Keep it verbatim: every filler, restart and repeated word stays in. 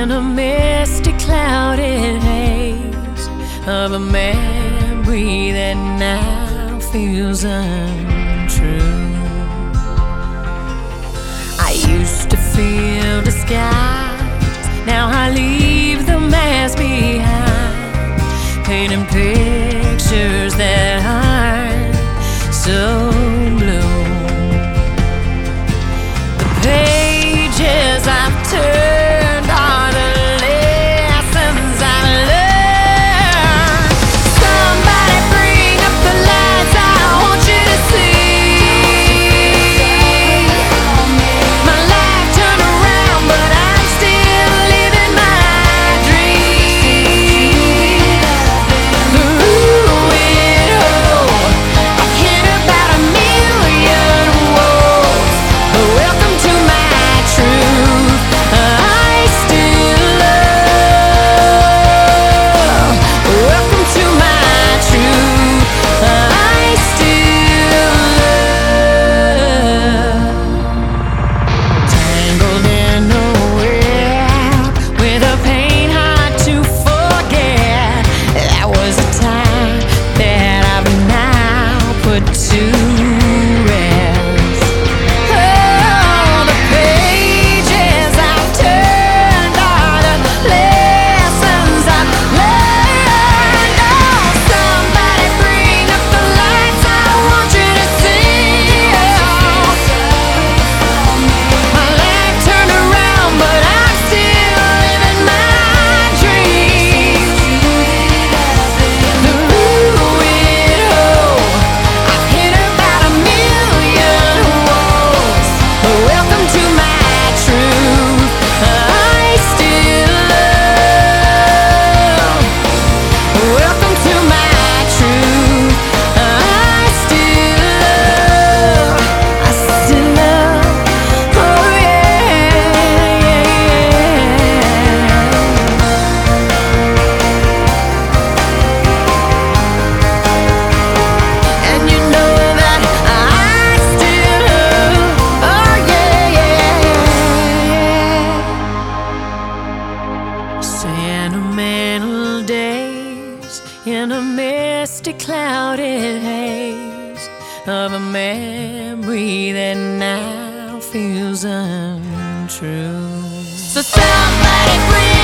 in a misty, clouded haze of a memory that now feels untrue. I used to feel the skies, now I leave the mask behind, painting pictures that aren't so blue. The pages I've turned are the lessons I've learned. Somebody bring up the lights, I want you to see. My life turned around, but I'm still living my dream. Through it all, I've hit about a million walls, but welcome to my truth. I still love. Welcome to my truth. I still love. Tangled in a web with a pain hard to forget. That was a time that I've now put to rest. Oh, the pages I've turned are the lessons I've learned. Oh, somebody bring up the lights, I want you to see. My life turned around, but I'm still living my dreams. Through it all, I've hit about a million walls, but welcome to my truth. I still love. Welcome to my truth. I still love. I still love. Oh yeah, yeah, yeah. And you know that I still love. Oh yeah, yeah, yeah. Sentimental days in a misty, clouded haze of a memory that now feels untrue. So somebody bring